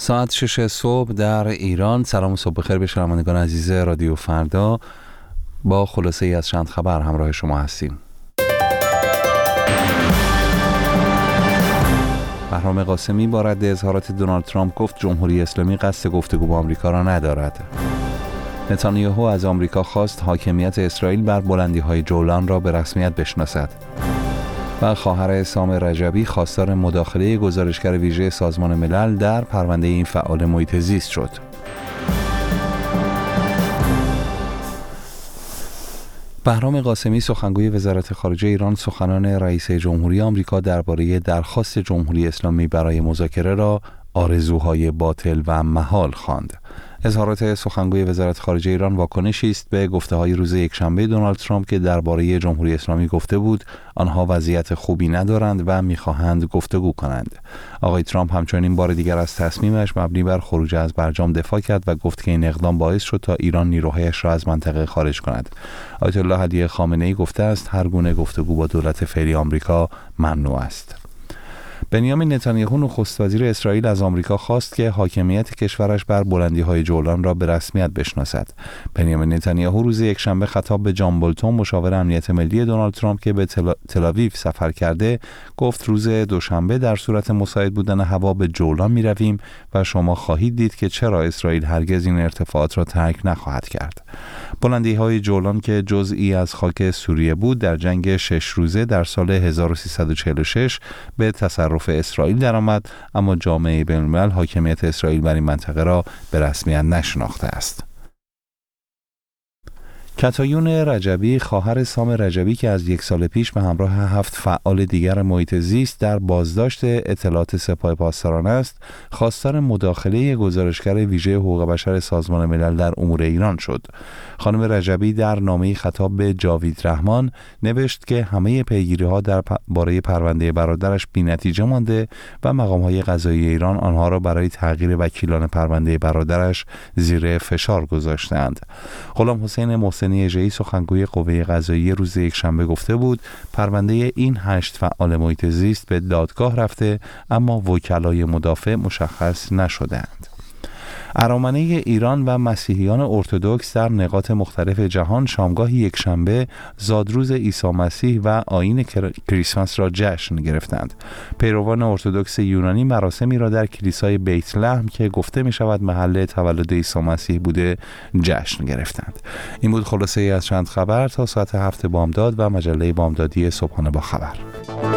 ساعت 6 صبح در ایران. سلام و صبح بخیر به شنوندگان عزیز رادیو فردا. با خلاصه ای از چند خبر همراه شما هستیم. بهرام قاسمی با رد اظهارات دونالد ترامپ گفت جمهوری اسلامی قصد گفتگو با آمریکا را ندارد. نتانیاهو از آمریکا خواست حاکمیت اسرائیل بر بلندی‌های جولان را به رسمیت بشناسد. و خواهر سام رجبی خواستار مداخله گزارشگر ویژه سازمان ملل در پرونده این فعال محیط زیست شد. بهرام قاسمی سخنگوی وزارت خارجه ایران سخنان رئیس جمهوری آمریکا درباره درخواست جمهوری اسلامی برای مذاکره را آرزوهای باطل و محال خواند. اظهارات سخنگوی وزارت خارجه ایران واکنشی است به گفته‌های روز یکشنبه دونالد ترامپ که درباره جمهوری اسلامی گفته بود آنها وضعیت خوبی ندارند و می‌خواهند گفتگو کنند. آقای ترامپ همچنین بار دیگر از تصمیمش مبنی بر خروج از برجام دفاع کرد و گفت که این اقدام باعث شد تا ایران نیروهایش را از منطقه خارج کند. آیت الله علی خامنه‌ای گفته است هر گونه گفتگو با دولت فعلی آمریکا ممنوع است. بنیامین نتانیاهو نخست وزیر اسرائیل از آمریکا خواست که حاکمیت کشورش بر بلندی‌های جولان را به رسمیت بشناسد. بنیامین نتانیاهو روز یکشنبه خطاب به جان بولتون مشاور امنیت ملی دونالد ترامپ که به تل‌آویو سفر کرده گفت روز دوشنبه در صورت مساعد بودن هوا به جولان می‌رویم و شما خواهید دید که چرا اسرائیل هرگز این ارتفاعات را ترک نخواهد کرد. بلندی‌های جولان که جزئی از خاک سوریه بود در جنگ 6 روزه در سال 1346 به تصرف اسرائیل درآمد، اما جامعه بین‌الملل حاکمیت اسرائیل بر این منطقه را به رسمیت نشناخته است. کتایون رجبی خواهر سام رجبی که از 1 سال پیش به همراه 7 فعال دیگر محیط زیست در بازداشت اطلاعات سپاه پاسداران است، خواستار مداخله گزارشگر ویژه حقوق بشر سازمان ملل در امور ایران شد. خانم رجبی در نامه‌ای خطاب به جاوید رحمان نوشت که همه پیگیری‌ها درباره پرونده برادرش بی‌نتیجه مانده و مقام‌های قضایی ایران آنها را برای تغییر وکیلان پرونده برادرش زیر فشار گذاشتند. غلام حسین محسنی اژه‌ای سخنگوی قوه قضاییه روز یکشنبه گفته بود پرونده این 8 فعال محیط زیست به دادگاه رفته اما وکلای مدافع مشخص نشدند. ارامنه ایران و مسیحیان ارتدوکس در نقاط مختلف جهان شامگاه یکشنبه زادروز عیسی مسیح و آیین کریسمس را جشن گرفتند. پیروان ارتدوکس یونانی مراسمی را در کلیسای بیت لحم که گفته می شود محل تولد عیسی مسیح بوده جشن گرفتند. این بود خلاصه ای از چند خبر تا ساعت 7 بامداد و مجله بامدادی صبحانه با خبر.